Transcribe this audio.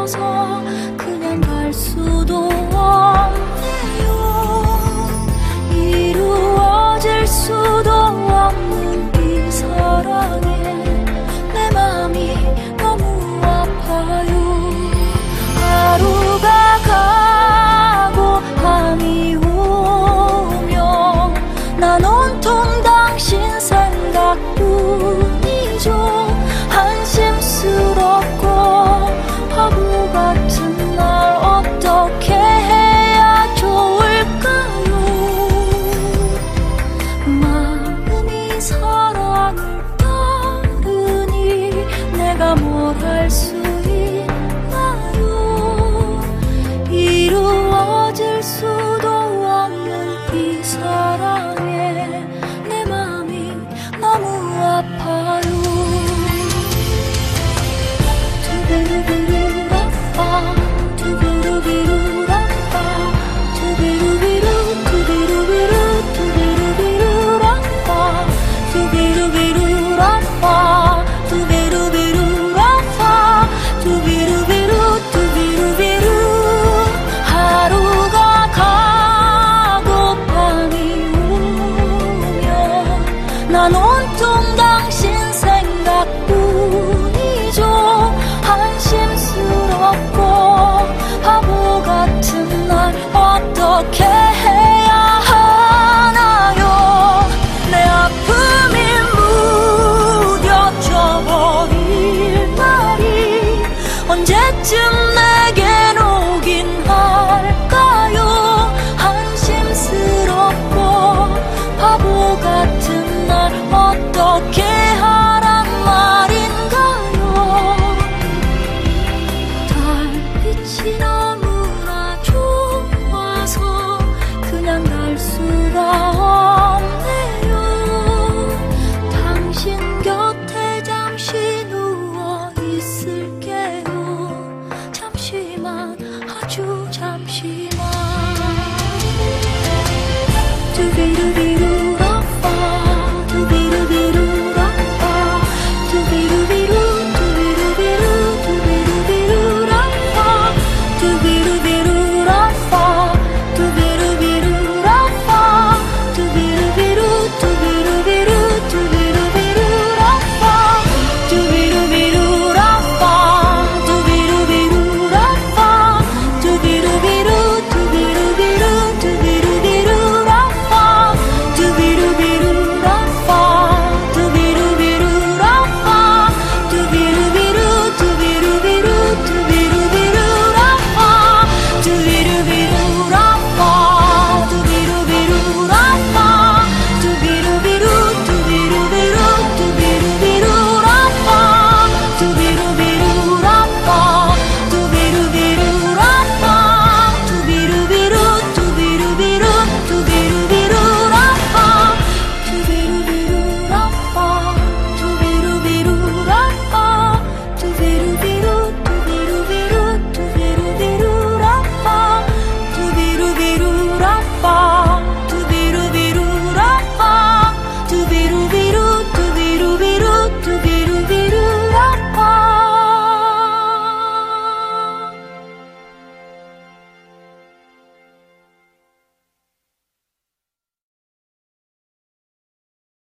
주워서 그냥 갈 수도 없네요. 이루어질 수도 없는 이 사랑에 내 맘이 너무 아파요. 하루가 가고 밤이 오면 난 온통 당신 생각뿐이죠. 한심스럽고 바보 같은 날 어떻게 해야 좋을까요? 마음이 사랑을 따르니 내가 뭘 할 수 있나요? 이루어질 수도 없는 이 사랑에 내 맘이 너무 아파요. 두비루비루라빠 두비루비루라빠 두비루비루 두비루비루 두비루비루라빠 두비루비루라빠 두비루비루라빠 두비루비루 두비루비루. 하루가 가고 밤이 오면 난 온통 당신 생각뿐이죠. 한심스럽고 바보 같은 날 어떻게 해야 하나요? 내 아픔이 무뎌져 버릴 날이 언제쯤 내겐 오긴 할까요? 한심스럽고 바보 같은 날 어떻게 하란 말인가요? 달빛이 너무나 좋아서 그냥 갈 수가 없네요. 당신 곁에 잠시 누워 있을게요. 잠시만, 아주 잠시만. 두비루비루라빠 두비루비루라빠 두비루비루 두비루비루 두비루비루라빠 두비루비루라빠 두비루비루라빠 두비루비루 두비루비루 두비루비루라빠 두비루비루라빠 두비루비루라빠 두비루비루 두비루비루 두비루비루라빠 두비루비루라빠 두비루비루라빠 두비루비루 두비루비루 두비루비루라빠 두비루비루라빠 두비루비루라빠 두비루비루 두비루비루 두비루비루라빠 두비루비루라빠 두비루비루라빠 두비루비루 두비루비루 두비루비루라빠 두비루비루라빠 두비루비루라빠 두비루비루 두비루비루 두비루비루라빠 두비루비루라빠